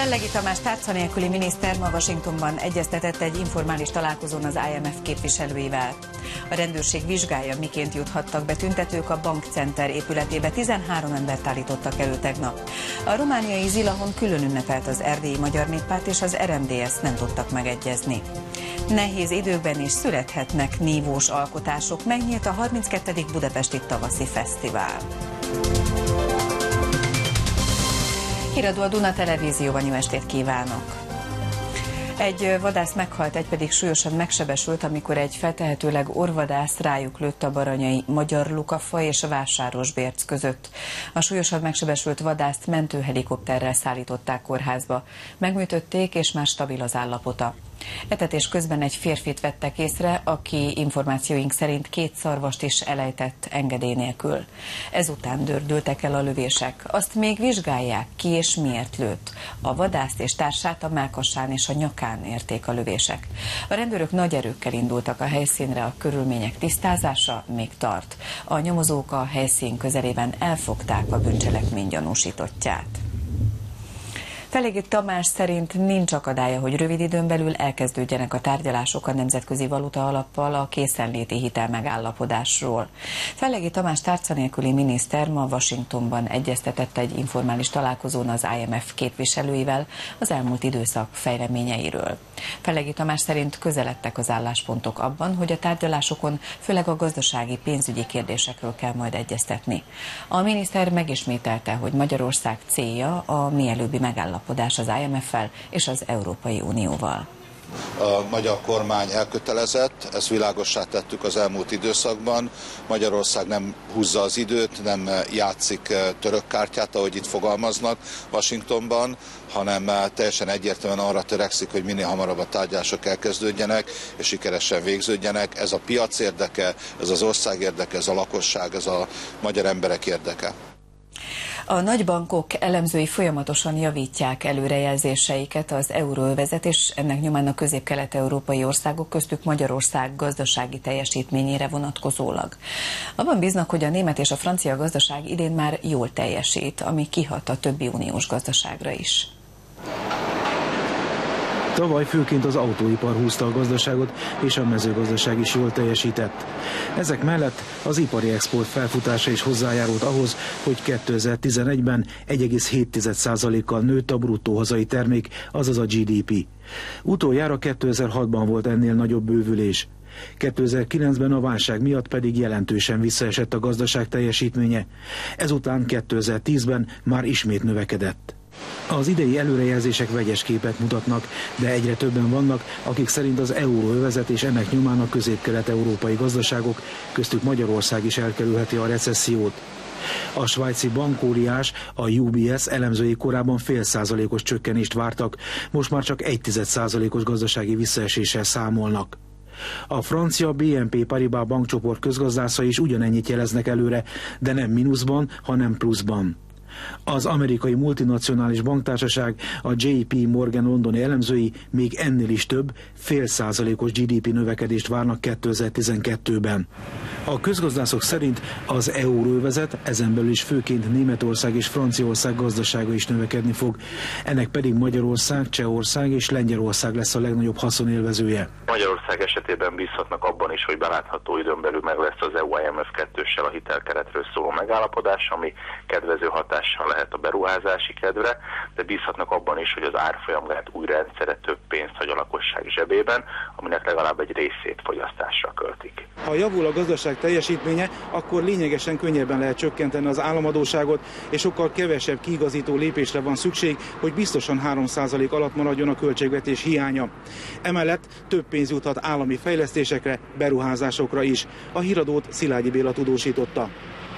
Fellegi Tamás tárca nélküli miniszter ma Washingtonban egyeztetett egy informális találkozón az IMF képviselőivel. A rendőrség vizsgálja, miként juthattak be tüntetők a Bank Center épületébe. 13 embert állítottak elő tegnap. A romániai Zilahon külön ünnepelt az Erdélyi Magyar Néppárt és az RMDSZ, nem tudtak megegyezni. Nehéz időkben is születhetnek nívós alkotások. Megnyílt a 32. Budapesti Tavaszi Fesztivál. Híradó a Duna Televízióban, jó estét kívánok! Egy vadász meghalt, egy pedig súlyosan megsebesült, amikor egy feltehetőleg orvadász rájuk lőtt a baranyai Magyar Lukafa és a Vásárosbérc között. A súlyosan megsebesült vadászt mentőhelikopterrel szállították kórházba. Megműtötték, és már stabil az állapota. Etetés közben egy férfit vettek észre, aki információink szerint 2 szarvast is elejtett engedély nélkül. Ezután dördültek el a lövések. Azt még vizsgálják, ki és miért lőtt. A vadászt és társát a mellkasán és a nyakán érték a lövések. A rendőrök nagy erőkkel indultak a helyszínre, a körülmények tisztázása még tart. A nyomozók a helyszín közelében elfogták a bűncselekmény gyanúsítottját. Fellegi Tamás szerint nincs akadálya, hogy rövid időn belül elkezdődjenek a tárgyalások a Nemzetközi Valuta Alappal a készenléti hitelmegállapodásról. Fellegi Tamás tárca nélküli miniszter ma Washingtonban egyeztetett egy informális találkozón az IMF képviselőivel az elmúlt időszak fejleményeiről. Fellegi Tamás szerint közeledtek az álláspontok abban, hogy a tárgyalásokon főleg a gazdasági, pénzügyi kérdésekről kell majd egyeztetni. A miniszter megismételte, hogy Magyarország célja a mielőbbi megállapodás az IMF-fel és az Európai Unióval. A magyar kormány elkötelezett, ezt világossá tettük az elmúlt időszakban. Magyarország nem húzza az időt, nem játszik török kártyát, ahogy itt fogalmaznak Washingtonban, hanem teljesen egyértelműen arra törekszik, hogy minél hamarabb a tárgyalások elkezdődjenek és sikeresen végződjenek. Ez a piac érdeke, ez az ország érdeke, ez a lakosság, ez a magyar emberek érdeke. A nagybankok elemzői folyamatosan javítják előrejelzéseiket az euróövezet és ennek nyomán a közép-kelet-európai országok, köztük Magyarország gazdasági teljesítményére vonatkozólag. Abban bíznak, hogy a német és a francia gazdaság idén már jól teljesít, ami kihat a többi uniós gazdaságra is. Tavaly főként az autóipar húzta a gazdaságot, és a mezőgazdaság is jól teljesített. Ezek mellett az ipari export felfutása is hozzájárult ahhoz, hogy 2011-ben 1,7%-kal nőtt a bruttó hazai termék, azaz a GDP. Utoljára 2006-ban volt ennél nagyobb bővülés. 2009-ben a válság miatt pedig jelentősen visszaesett a gazdaság teljesítménye. Ezután 2010-ben már ismét növekedett. Az idei előrejelzések vegyes képet mutatnak, de egyre többen vannak, akik szerint az euróövezet és ennek nyomán a közép-kelet-európai gazdaságok, köztük Magyarország is elkerülheti a recessziót. A svájci bankóriás, a UBS elemzői korábban 0,5%-os csökkenést vártak, most már csak 0,1%-os gazdasági visszaeséssel számolnak. A francia BNP Paribas bankcsoport közgazdászai is ugyanennyit jeleznek előre, de nem mínuszban, hanem pluszban. Az amerikai multinacionális banktársaság, a JP Morgan londoni elemzői még ennél is több, 0,5%-os GDP növekedést várnak 2012-ben. A közgazdászok szerint az euróövezet, ezen belül is főként Németország és Franciaország gazdasága is növekedni fog. Ennek pedig Magyarország, Csehország és Lengyelország lesz a legnagyobb haszonélvezője. Magyarország esetében bízhatnak abban is, hogy belátható időn belül meg lesz az EU-IMF 2-ssel a hitelkeretről szóló megállapodás, ami kedvező hatással lehet a beruházási kedvre, de bízhatnak abban is, hogy az árfolyamgát új rendszere több pénzt hagy a lakosság zsebében, aminek legalább egy részét fogyasztásra költik. Ha javul a gazdaság teljesítménye, akkor lényegesen könnyebben lehet csökkenteni az államadósságot, és sokkal kevesebb kiigazító lépésre van szükség, hogy biztosan 3% alatt maradjon a költségvetés hiánya. Emellett több pénz juthat állami fejlesztésekre, beruházásokra is. A híradót Szilágyi Béla tudósította.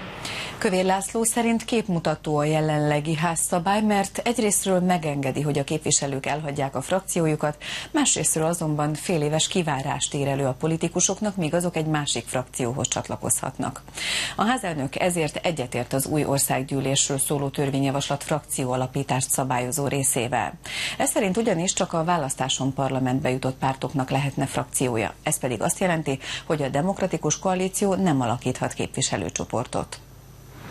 Kövér László szerint képmutató a jelenlegi házszabály, mert egyrészről megengedi, hogy a képviselők elhagyják a frakciójukat, másrészről azonban féléves kivárást ír elő a politikusoknak, míg azok egy másik frakcióhoz csatlakozhatnak. A házelnök ezért egyetért az új országgyűlésről szóló törvényjavaslat frakcióalapítást szabályozó részével. Ez szerint ugyanis csak a választáson parlamentbe jutott pártoknak lehetne frakciója. Ez pedig azt jelenti, hogy a demokratikus koalíció nem alakíthat képviselőcsoportot.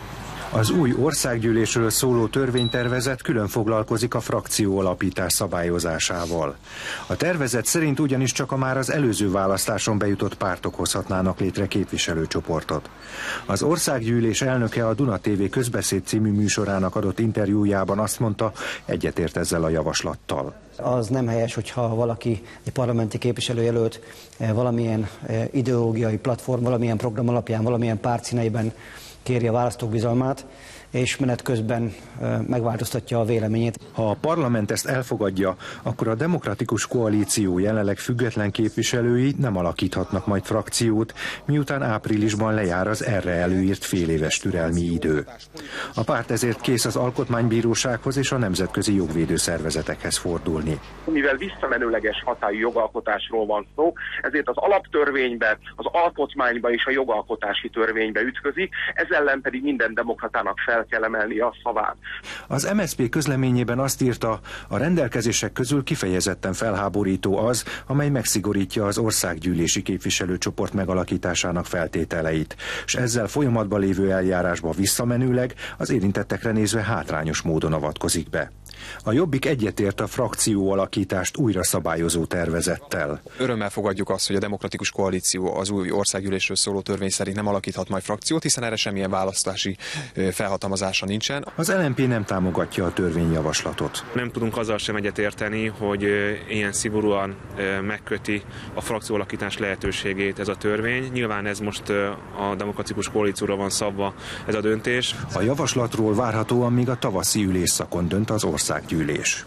Az új országgyűlésről szóló törvénytervezet külön foglalkozik a frakcióalapítás szabályozásával. A tervezet szerint ugyanis csak a már az előző választáson bejutott pártok hozhatnának létre képviselőcsoportot. Az országgyűlés elnöke a Duna TV Közbeszéd című műsorának adott interjújában azt mondta, egyetért ezzel a javaslattal. Az nem helyes, hogyha valaki, egy parlamenti képviselőjelölt valamilyen ideológiai platform, valamilyen program alapján, valamilyen párt színeiben kéri a választók bizalmát, és menet közben megváltoztatja a véleményét. Ha a parlament ezt elfogadja, akkor a Demokratikus Koalíció jelenleg független képviselői nem alakíthatnak majd frakciót, miután áprilisban lejár az erre előírt féléves türelmi idő. A párt ezért kész az Alkotmánybírósághoz és a nemzetközi jogvédő szervezetekhez fordulni. Mivel visszamenőleges hatályú jogalkotásról van szó, ezért az alaptörvénybe, az alkotmányba és a jogalkotási törvénybe ütközik, ez ellen pedig minden demokratának fel kell emelni a szavát. Az MSZP közleményében azt írta, a rendelkezések közül kifejezetten felháborító az, amely megszigorítja az országgyűlési képviselőcsoport megalakításának feltételeit, és ezzel folyamatban lévő eljárásba visszamenőleg az érintettekre nézve hátrányos módon avatkozik be. A Jobbik egyetért a frakcióalakítást újra szabályozó tervezettel. Örömmel fogadjuk azt, hogy a Demokratikus Koalíció az új országgyűlésről szóló törvény szerint nem alakíthat majd frakciót, hiszen erre semmilyen választási felhatalmazása nincsen. Az LMP nem támogatja a törvényjavaslatot. Nem tudunk azzal sem egyetérteni, hogy ilyen szigorúan megköti a frakcióalakítás lehetőségét ez a törvény. Nyilván ez most a Demokratikus Koalícióra van szabva ez a döntés. A javaslatról várhatóan még a tavaszi ülésszakon dönt az országgyűlés.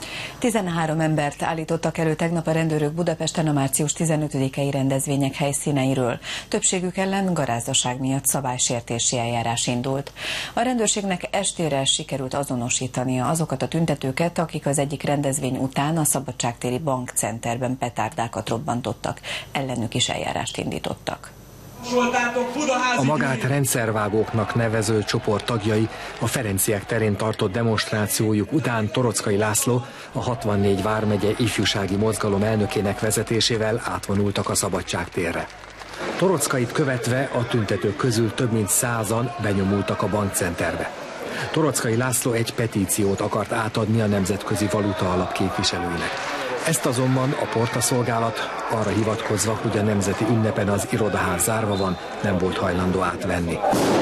13 embert állítottak elő tegnap a rendőrök Budapesten a március 15-i rendezvények helyszíneiről. Többségük ellen garázdaság miatt szabálysértési eljárás indult. A rendőrségnek estére sikerült azonosítania azokat a tüntetőket, akik az egyik rendezvény után a Szabadságtéri bankcenterben petárdákat robbantottak. Ellenük is eljárást indítottak. A magát rendszervágóknak nevező csoport tagjai a Ferenciek terén tartott demonstrációjuk után Toroczkai László, a 64 vármegye ifjúsági mozgalom elnökének vezetésével átvonultak a Szabadságtérre. Toroczkait követve a tüntetők közül több mint 100-an benyomultak a bankcenterbe. Toroczkai László egy petíciót akart átadni a Nemzetközi Valuta Alap képviselőinek. Ezt azonban a portaszolgálat arra hivatkozva, hogy a nemzeti ünnepen az irodaház zárva van, nem volt hajlandó átvenni.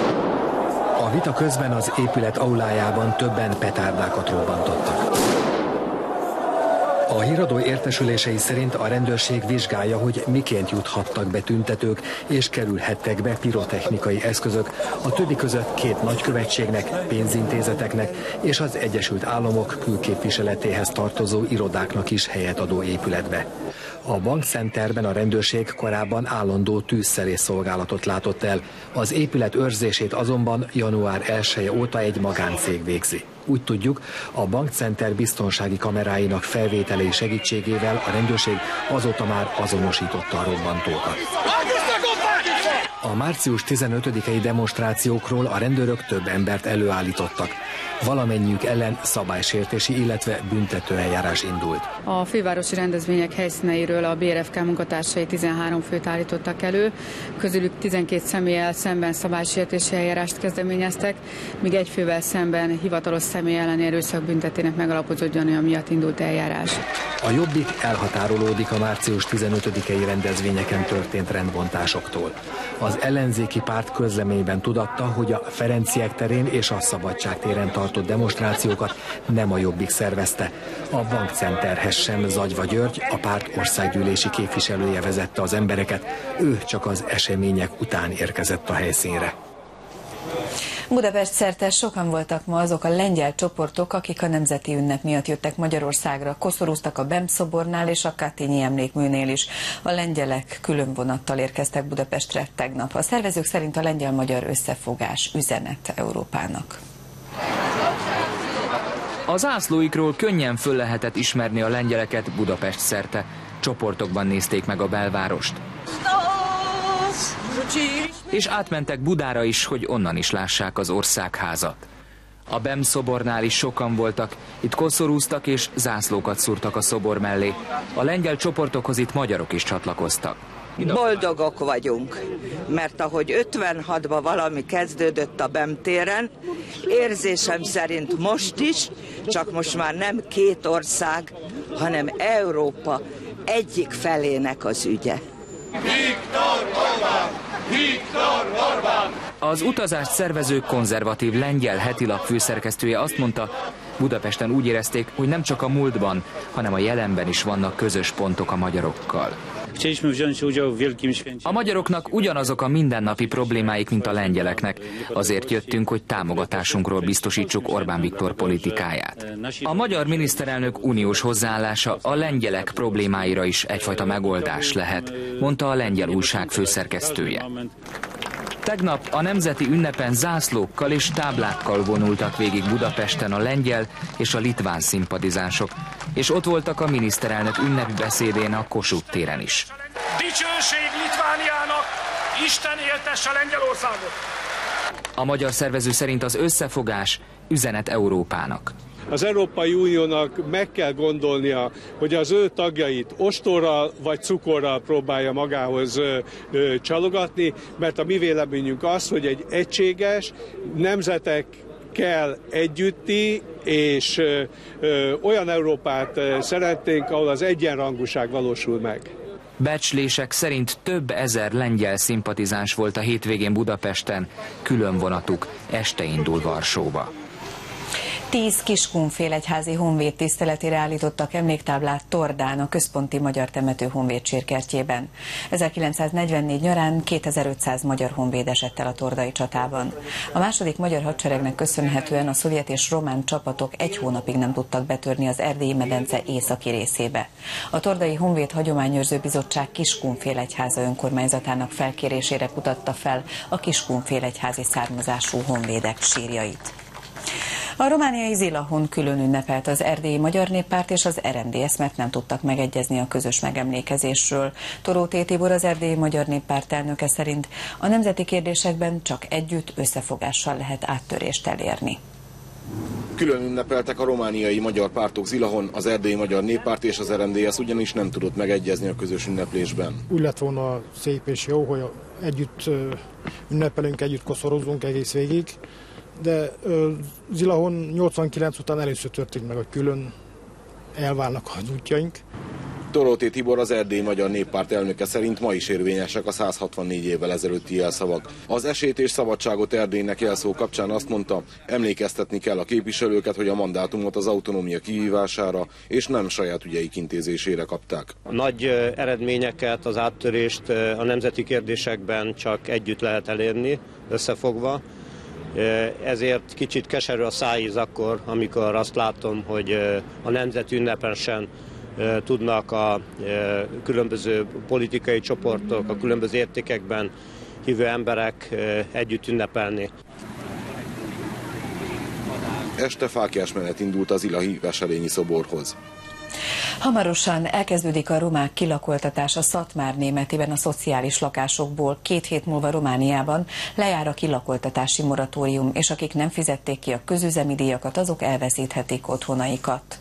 A vita közben az épület aulájában többen petárdákat robbantottak. A híradó értesülései szerint a rendőrség vizsgálja, hogy miként juthattak be tüntetők és kerülhettek be pirotechnikai eszközök, a többi között 2 nagykövetségnek, pénzintézeteknek és az Egyesült Államok külképviseletéhez tartozó irodáknak is helyet adó épületbe. A bankcenterben a rendőrség korábban állandó tűzszerész szolgálatot látott el, az épület őrzését azonban január 1-e óta egy magáncég végzi. Úgy tudjuk, a bankcenter biztonsági kameráinak felvételei segítségével a rendőrség azóta már azonosította a robbantókat. A március 15-i demonstrációkról a rendőrök több embert előállítottak. Valamennyiük ellen szabálysértési, illetve büntetőeljárás indult. A fővárosi rendezvények helyszíneiről a BRFK munkatársai 13 főt állítottak elő, közülük 12 személlyel szemben szabálysértési eljárást kezdeményeztek, míg egy fővel szemben hivatalos személy elleni erőszakbüntetének megalapozott gyanúja miatt indult eljárás. A Jobbik elhatárolódik a március 15-i rendezvényeken történt rendbontásoktól. Az ellenzéki párt közleményben tudatta, hogy a Ferenciek terén és a Szabadságtéren tartott demonstrációkat nem a Jobbik szervezte. A bankcenterhez sem Zagyva György, a párt országgyűlési képviselője vezette az embereket, ő csak az események után érkezett a helyszínre. Budapest szerte sokan voltak ma azok a lengyel csoportok, akik a nemzeti ünnep miatt jöttek Magyarországra. Koszorúztak a BEM szobornál és a Katinyi emlékműnél is. A lengyelek külön vonattal érkeztek Budapestre tegnap. A szervezők szerint a lengyel-magyar összefogás üzenet Európának. A zászlóikról könnyen föl lehetett ismerni a lengyeleket Budapest szerte. Csoportokban nézték meg a belvárost. És átmentek Budára is, hogy onnan is lássák az országházat. A BEM szobornál is sokan voltak, itt koszorúztak és zászlókat szúrtak a szobor mellé. A lengyel csoportokhoz itt magyarok is csatlakoztak. Boldogok vagyunk, mert ahogy 56-ban valami kezdődött a BEM téren, érzésem szerint most is, csak most már nem két ország, hanem Európa egyik felének az ügye. Viktor Orbán! Viktor Orbán! Az utazást szervező konzervatív lengyel hetilap főszerkesztője azt mondta, Budapesten úgy érezték, hogy nem csak a múltban, hanem a jelenben is vannak közös pontok a magyarokkal. A magyaroknak ugyanazok a mindennapi problémáik, mint a lengyeleknek. Azért jöttünk, hogy támogatásunkról biztosítsuk Orbán Viktor politikáját. A magyar miniszterelnök uniós hozzáállása a lengyelek problémáira is egyfajta megoldás lehet, mondta a lengyel újság főszerkesztője. Tegnap a nemzeti ünnepen zászlókkal és táblákkal vonultak végig Budapesten a lengyel és a litván szimpatizánsok, és ott voltak a miniszterelnök ünnepi beszédén a Kossuth téren is. Dicsőség Litvániának, Isten éltesse Lengyelországot! A magyar szervező szerint az összefogás üzenet Európának. Az Európai Uniónak meg kell gondolnia, hogy az ő tagjait ostorral vagy cukorral próbálja magához csalogatni, mert a mi véleményünk az, hogy egy egységes nemzetekkel együtti és olyan Európát szeretnénk, ahol az egyenrangúság valósul meg. Becslések szerint több ezer lengyel szimpatizáns volt a hétvégén Budapesten, külön vonatuk este indul Varsóba. 10 Kiskunfélegyházi honvéd tiszteletére állítottak emléktáblát Tordán, a központi magyar temető honvédség kertjében. 1944 nyarán 2500 magyar honvéd esett el a tordai csatában. A második magyar hadseregnek köszönhetően a szovjet és román csapatok egy hónapig nem tudtak betörni az Erdélyi medence északi részébe. A Tordai Honvéd Hagyományőrző Bizottság Kiskunfélegyháza önkormányzatának felkérésére kutatta fel a kiskunfélegyházi származású honvédek sírjait. A romániai Zilahon külön ünnepelt az Erdélyi Magyar Néppárt és az RMDSZ, mert nem tudtak megegyezni a közös megemlékezésről. Toró Tibor, az Erdélyi Magyar Néppárt elnöke szerint a nemzeti kérdésekben csak együtt, összefogással lehet áttörést elérni. Külön ünnepeltek a romániai magyar pártok Zilahon, az Erdélyi Magyar Néppárt és az RMDSZ ugyanis nem tudott megegyezni a közös ünneplésben. Úgy lett volna szép és jó, hogy együtt ünnepelünk, együtt koszorozunk egész végig. De Zilahon 89 után először történt meg, hogy külön elválnak az útjaink. Toró Tibor, az Erdélyi Magyar Néppárt elnöke szerint ma is érvényesek a 164 évvel ezelőtti jelszavak. Az esélyt és szabadságot Erdélynek jelszó kapcsán azt mondta, emlékeztetni kell a képviselőket, hogy a mandátumot az autonómia kivívására és nem saját ügyeik intézésére kapták. A nagy eredményeket, az áttörést a nemzeti kérdésekben csak együtt lehet elérni, összefogva. Ezért kicsit keserű a szájíz akkor, amikor azt látom, hogy a nemzeti ünnepen sem tudnak a különböző politikai csoportok, a különböző értékekben hívő emberek együtt ünnepelni. Este fáklyásmenet indult az Zilahi Veselényi szoborhoz. Hamarosan elkezdődik a romák kilakoltatása Szatmárnémetiben a szociális lakásokból. 2 hét múlva Romániában lejár a kilakoltatási moratórium, és akik nem fizették ki a közüzemi díjakat, azok elveszíthetik otthonaikat.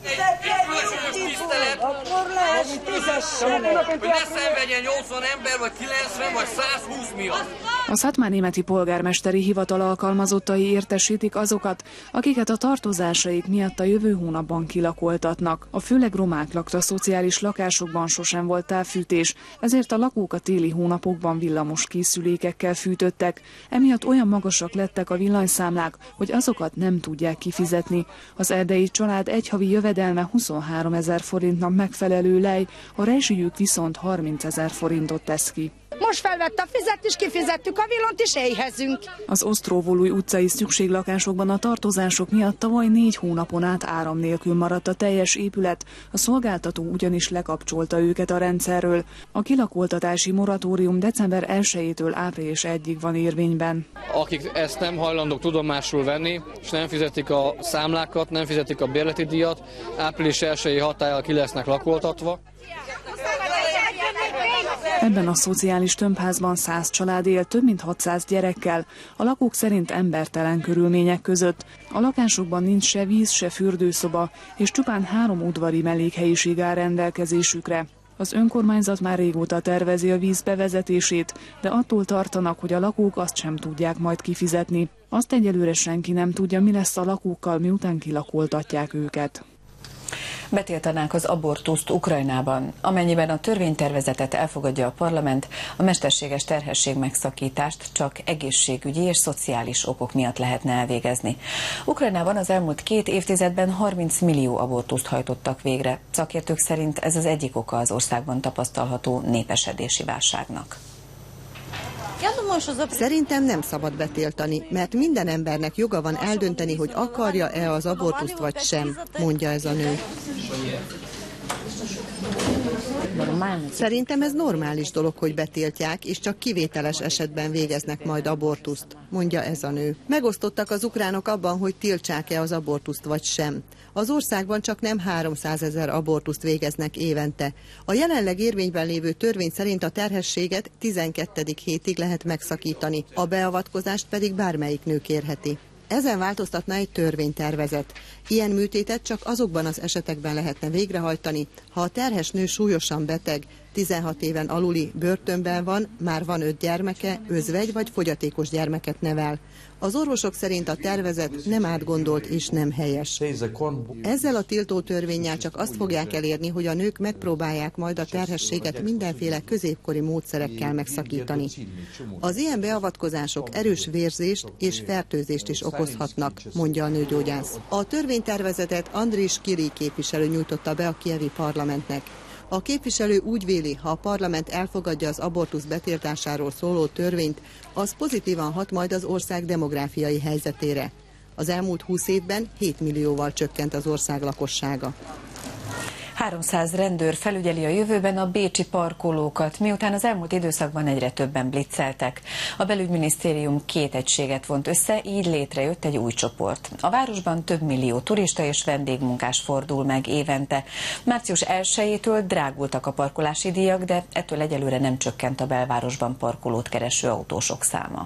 Hogy ne szenvedjen 80 ember, vagy 90, vagy 120 miatt. A szatmárnémeti polgármesteri hivatal alkalmazottai értesítik azokat, akiket a tartozásaik miatt a jövő hónapban kilakoltatnak. A főleg romák lakta szociális lakásokban sosem volt távfűtés, ezért a lakók a téli hónapokban villamos készülékekkel fűtöttek. Emiatt olyan magasak lettek a villanyszámlák, hogy azokat nem tudják kifizetni. Az erdélyi család egy havi jövedelme 23 000 forintnak megfelelő lej, a rezsijük viszont 30 000 forintot tesz ki. Most felvette a fizetést, kifizettük a villont és éhezünk. Az Osztróvolúj utcai szükséglakásokban a tartozások miatt tavaly 4 hónapon át áram nélkül maradt a teljes épület, a szolgáltató ugyanis lekapcsolta őket a rendszerről. A kilakoltatási moratórium december 1-től április 1-ig van érvényben. Akik ezt nem hajlandók tudomásul venni, és nem fizetik a számlákat, nem fizetik a bérleti díjat, április 1-i hatállyal ki lesznek lakoltatva. Ebben a szociális tömbházban 100 család él, több mint 600 gyerekkel, a lakók szerint embertelen körülmények között. A lakásokban nincs se víz, se fürdőszoba, és csupán 3 udvari mellékhelyiség áll rendelkezésükre. Az önkormányzat már régóta tervezi a víz bevezetését, de attól tartanak, hogy a lakók azt sem tudják majd kifizetni. Azt egyelőre senki nem tudja, mi lesz a lakókkal, miután kilakoltatják őket. Betiltanák az abortuszt Ukrajnában. Amennyiben a törvénytervezetet elfogadja a parlament, a mesterséges terhesség megszakítást csak egészségügyi és szociális okok miatt lehetne elvégezni. Ukrajnában az elmúlt 2 évtizedben 30 millió abortuszt hajtottak végre. Szakértők szerint ez az egyik oka az országban tapasztalható népesedési válságnak. Szerintem nem szabad betiltani, mert minden embernek joga van eldönteni, hogy akarja-e az abortuszt vagy sem, mondja ez a nő. Szerintem ez normális dolog, hogy betiltják, és csak kivételes esetben végeznek majd abortuszt, mondja ez a nő. Megosztottak az ukránok abban, hogy tiltsák-e az abortuszt vagy sem. Az országban csak nem 300 000 abortuszt végeznek évente. A jelenleg érvényben lévő törvény szerint a terhességet 12. hétig lehet megszakítani, a beavatkozást pedig bármelyik nő kérheti. Ezen változtatna egy törvénytervezet. Ilyen műtétet csak azokban az esetekben lehetne végrehajtani, ha a terhes nő súlyosan beteg, 16 éven aluli, börtönben van, már van 5 gyermeke, özvegy vagy fogyatékos gyermeket nevel. Az orvosok szerint a tervezet nem átgondolt és nem helyes. Ezzel a tiltó törvénnyel csak azt fogják elérni, hogy a nők megpróbálják majd a terhességet mindenféle középkori módszerekkel megszakítani. Az ilyen beavatkozások erős vérzést és fertőzést is okozhatnak, mondja a nőgyógyász. A törvénytervezetet Andris Kiri képviselő nyújtotta be a kijevi parlamentnek. A képviselő úgy véli, ha a parlament elfogadja az abortusz betiltásáról szóló törvényt, az pozitívan hat majd az ország demográfiai helyzetére. Az elmúlt 20 évben 7 millióval csökkent az ország lakossága. 300 rendőr felügyeli a jövőben a bécsi parkolókat, miután az elmúlt időszakban egyre többen blitzeltek. A belügyminisztérium 2 egységet vont össze, így létrejött egy új csoport. A városban több millió turista és vendégmunkás fordul meg évente. Március 1-től drágultak a parkolási díjak, de ettől egyelőre nem csökkent a belvárosban parkolót kereső autósok száma.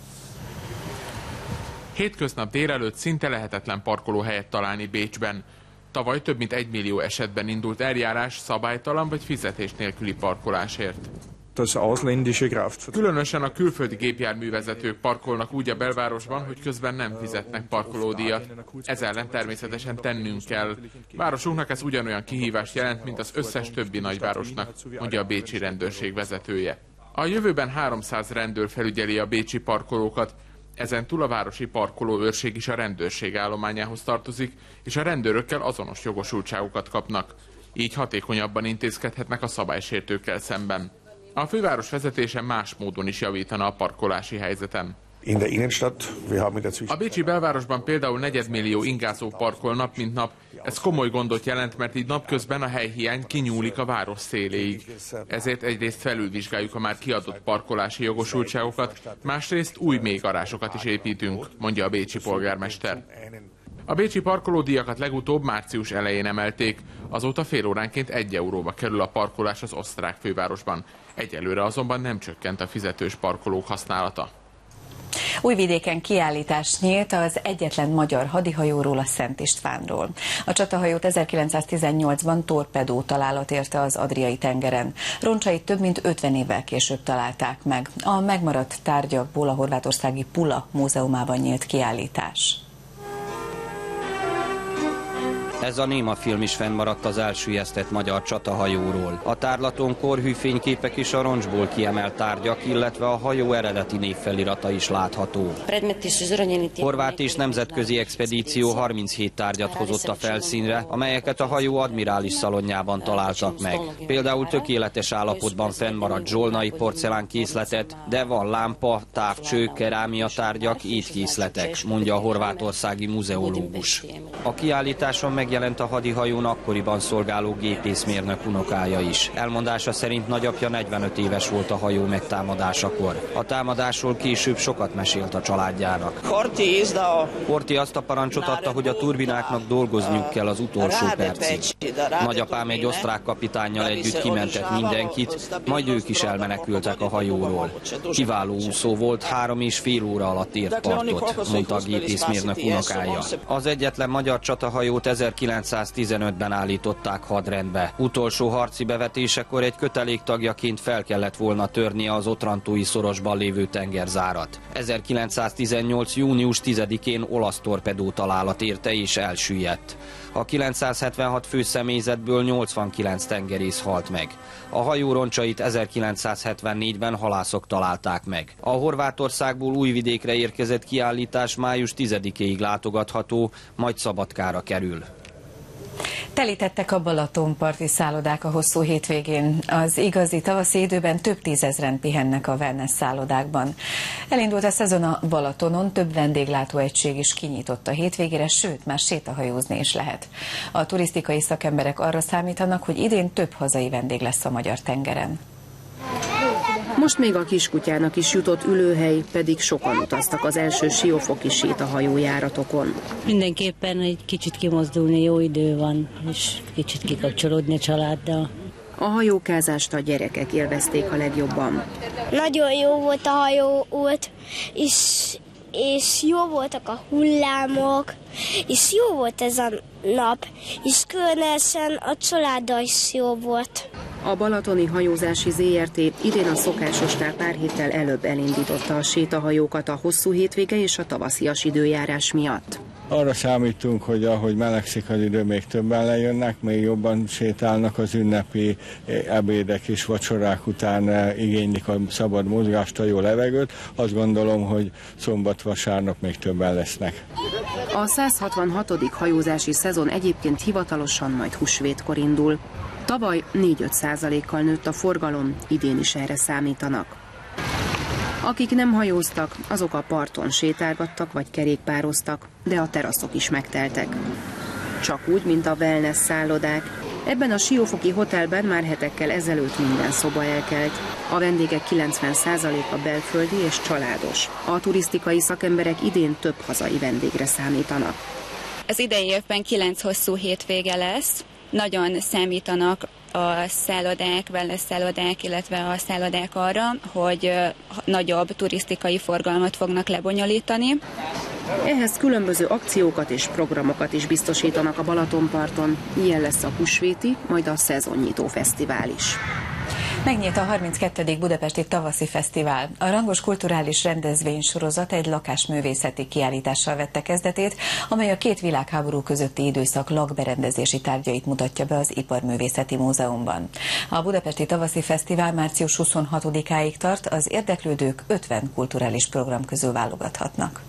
Hétköznap délelőtt szinte lehetetlen parkolóhelyet találni Bécsben. Tavaly több mint 1 millió esetben indult eljárás szabálytalan vagy fizetés nélküli parkolásért. Különösen a külföldi gépjárművezetők parkolnak úgy a belvárosban, hogy közben nem fizetnek parkolódíjat. Ez ellen természetesen tennünk kell. Városunknak ez ugyanolyan kihívást jelent, mint az összes többi nagyvárosnak, mondja a bécsi rendőrség vezetője. A jövőben 300 rendőr felügyeli a bécsi parkolókat. Ezen túl a városi parkolóőrség is a rendőrség állományához tartozik, és a rendőrökkel azonos jogosultságokat kapnak. Így hatékonyabban intézkedhetnek a szabálysértőkkel szemben. A főváros vezetése más módon is javítana a parkolási helyzeten. A bécsi belvárosban például 4 millió ingázó parkol nap mint nap. Ez komoly gondot jelent, mert így napközben a helyhiány kinyúlik a város széléig. Ezért egyrészt felülvizsgáljuk a már kiadott parkolási jogosultságokat, másrészt új mélygarásokat is építünk, mondja a bécsi polgármester. A bécsi parkolódíjakat legutóbb március elején emelték, azóta félóránként 1 euróba kerül a parkolás az osztrák fővárosban. Egyelőre azonban nem csökkent a fizetős parkolók használata. Újvidéken kiállítás nyílt az egyetlen magyar hadihajóról, a Szent Istvánról. A csatahajót 1918-ban torpedó találat érte az Adriai tengeren. Roncsait több mint 50 évvel később találták meg. A megmaradt tárgyakból a horvátországi Pula múzeumában nyílt kiállítás. Ez a némafilm is fennmaradt az elsüllyesztett magyar csatahajóról. A tárlaton korhű fényképek és a roncsból kiemelt tárgyak, illetve a hajó eredeti névfelirata is látható. Horvát és nemzetközi expedíció 37 tárgyat hozott a felszínre, amelyeket a hajó admirális szalonjában találtak meg. Például tökéletes állapotban fennmaradt zsolnai porcelánkészletet, de van lámpa, távcső, kerámiatárgyak, étkészletek, mondja a horvátországi muzeológus. A kiállításon megjelent a hadihajón akkoriban szolgáló gépészmérnök unokája is. Elmondása szerint nagyapja 45 éves volt a hajó megtámadásakor. A támadásról később sokat mesélt a családjának. Horthy azt a parancsot adta, hogy a turbináknak dolgozniuk kell az utolsó percig. Nagyapám egy osztrák kapitánnyal együtt kimentett mindenkit, majd ők is elmenekültek a hajóról. Kiváló úszó volt, 3,5 óra alatt ért partot, mondta a gépészmérnök unokája. Az egyetlen magyar csatahajót 1915-ben állították hadrendbe. Utolsó harci bevetésekor egy köteléktagjaként fel kellett volna törnie az Otrantói szorosban lévő tengerzárat. 1918. június 10-én olasz torpedó találat érte és elsüllyedt. A 976 fő személyzetből 89 tengerész halt meg. A hajó roncsait 1974-ben halászok találták meg. A Horvátországból Újvidékre érkezett kiállítás május 10-éig látogatható, majd Szabadkára kerül. Telítettek a Balatonparti szállodák a hosszú hétvégén. Az igazi tavaszi időben több tízezren pihennek a wellness szállodákban. Elindult a szezon a Balatonon, több vendéglátóegység is kinyitott a hétvégére, sőt, már sétahajózni is lehet. A turisztikai szakemberek arra számítanak, hogy idén több hazai vendég lesz a magyar tengeren. Most még a kiskutyának is jutott ülőhely, pedig sokan utaztak az első siófoki sétahajójáratokon. Mindenképpen egy kicsit kimozdulni, jó idő van, és kicsit kikapcsolódni a családdal. A hajókázást a gyerekek élvezték a legjobban. Nagyon jó volt a hajóút, és jó voltak a hullámok, és jó volt ez a nap, és különösen a családdal is jó volt. A Balatoni Hajózási ZRT idén a szokásosnál pár héttel előbb elindította a sétahajókat a hosszú hétvége és a tavaszias időjárás miatt. Arra számítunk, hogy ahogy melegszik az idő, még többen lejönnek, még jobban sétálnak, az ünnepi ebédek és vacsorák után igénylik a szabad mozgást, a jó levegőt. Azt gondolom, hogy szombat-vasárnap még többen lesznek. A 166. hajózási szezon egyébként hivatalosan majd húsvétkor indul. Tavaly 4-5%-kal nőtt a forgalom, idén is erre számítanak. Akik nem hajóztak, azok a parton sétálgattak vagy kerékpároztak, de a teraszok is megteltek. Csak úgy, mint a wellness szállodák. Ebben a siófoki hotelben már hetekkel ezelőtt minden szoba elkelt. A vendégek 90%-a belföldi és családos. A turisztikai szakemberek idén több hazai vendégre számítanak. Az idei évben 9 hosszú hétvége lesz. Nagyon számítanak a szállodák, wellness szállodák, illetve a szállodák arra, hogy nagyobb turisztikai forgalmat fognak lebonyolítani. Ehhez különböző akciókat és programokat is biztosítanak a Balatonparton. Ilyen lesz a húsvéti, majd a szezonnyitó fesztivál is. Megnyílt a 32. Budapesti Tavaszi Fesztivál. A rangos kulturális rendezvénysorozat egy lakásművészeti kiállítással vette kezdetét, amely a két világháború közötti időszak lakberendezési tárgyait mutatja be az Iparművészeti Múzeumban. A Budapesti Tavaszi Fesztivál március 26-áig tart, az érdeklődők 50 kulturális program közül válogathatnak.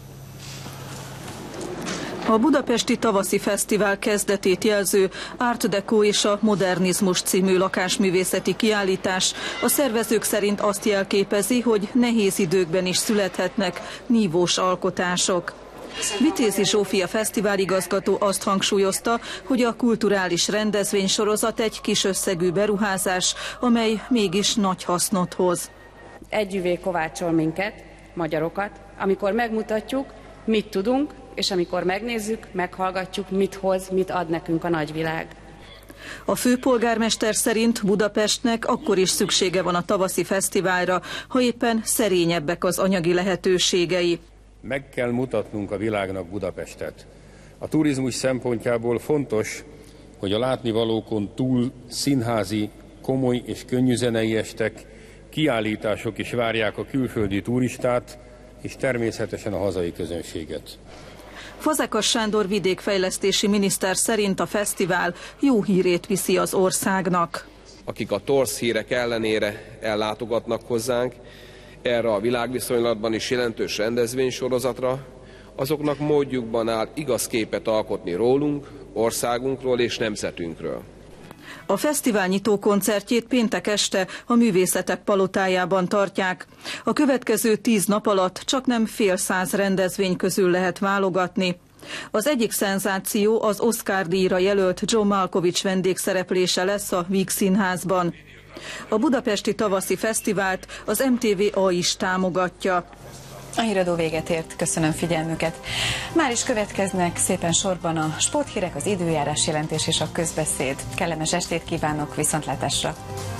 A Budapesti Tavaszi Fesztivál kezdetét jelző Art Deco és a Modernizmus című lakásművészeti kiállítás a szervezők szerint azt jelképezi, hogy nehéz időkben is születhetnek nívós alkotások. Vitézi Zsófia fesztiváligazgató azt hangsúlyozta, hogy a kulturális rendezvénysorozat egy kis összegű beruházás, amely mégis nagy hasznot hoz. Együvé kovácsol minket, magyarokat, amikor megmutatjuk, mit tudunk, és amikor megnézzük, meghallgatjuk, mit hoz, mit ad nekünk a nagyvilág. A főpolgármester szerint Budapestnek akkor is szüksége van a tavaszi fesztiválra, ha éppen szerényebbek az anyagi lehetőségei. Meg kell mutatnunk a világnak Budapestet. A turizmus szempontjából fontos, hogy a látnivalókon túl színházi, komoly és könnyű zenei estek, kiállítások is várják a külföldi turistát, és természetesen a hazai közönséget. Fazekas Sándor vidékfejlesztési miniszter szerint a fesztivál jó hírét viszi az országnak. Akik a torz hírek ellenére ellátogatnak hozzánk, erre a világviszonylatban is jelentős rendezvénysorozatra, azoknak módjukban áll igaz képet alkotni rólunk, országunkról és nemzetünkről. A fesztivál nyitó koncertjét péntek este a Művészetek Palotájában tartják. A következő 10 nap alatt csaknem fél száz rendezvény közül lehet válogatni. Az egyik szenzáció az Oscar-díjra jelölt John Malkovich vendégszereplése lesz a Víg Színházban. A budapesti tavaszi fesztivált az MTV-A is támogatja. A híradó véget ért, köszönöm figyelmüket. Már is következnek szépen sorban a sporthírek, az időjárás jelentés és a közbeszéd. Kellemes estét kívánok, viszontlátásra!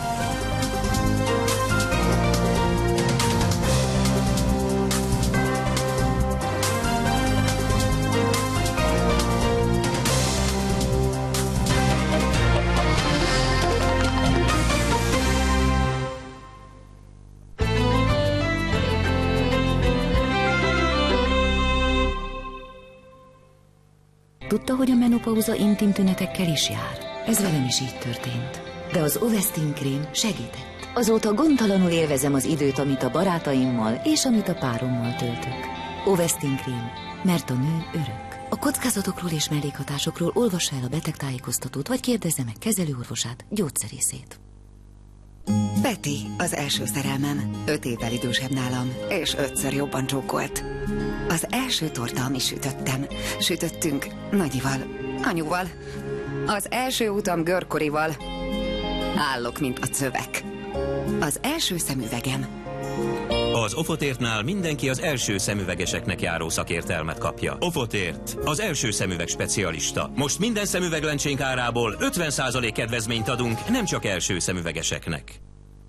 Tudta, hogy a menopauza intim tünetekkel is jár? Ez velem is így történt. De az Ovestin krém segített. Azóta gondtalanul élvezem az időt, amit a barátaimmal és amit a párommal töltök. Ovestin krém, mert a nő örök. A kockázatokról és mellékhatásokról olvassa el a betegtájékoztatót, vagy kérdezze meg kezelőorvosát, gyógyszerészét. Peti, az első szerelmem. 5 évvel idősebb nálam, és 5-ször jobban csókolt. Az első torta, amit sütöttünk Nagyival, anyuval. Az első utam Görkorival. Állok, mint a cövek. Az első szemüvegem. Az Ofotértnál mindenki az első szemüvegeseknek járó szakértelmet kapja. Ofotért, az első szemüveg specialista. Most minden szemüveglencsénk árából 50% kedvezményt adunk, nem csak első szemüvegeseknek.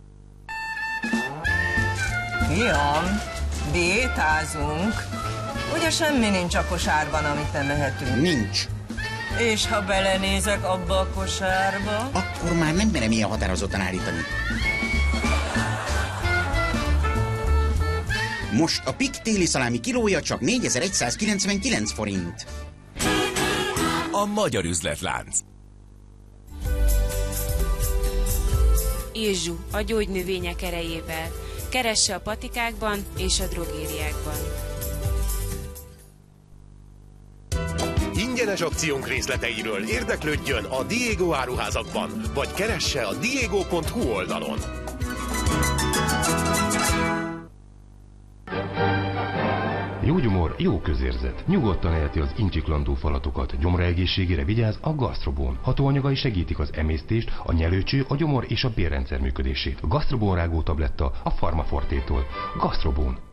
Fiam, diétázunk. Ugye semmi nincs a kosárban, amit nem ehetünk? Nincs. És ha belenézek abba a kosárba? Akkor már nem merem ilyen határozottan állítani. Most a Pik téli szalámi kilója csak 4199 forint. A magyar üzletlánc. Ézsú, a gyógynövények erejével. Keresse a patikákban és a drogériákban. Ingyenes akciónk részleteiről érdeklődjön a Diego áruházakban, vagy keresse a diego.hu oldalon. Jó gyomor, jó közérzet. Nyugodtan eheti az incsiklandó falatokat. Gyomra egészségére vigyáz a Gastrobón. Hatóanyagai segítik az emésztést, a nyelőcső, a gyomor és a bélrendszer működését. Gastrobón rágó tabletta a Pharmafortétól. Gastrobón.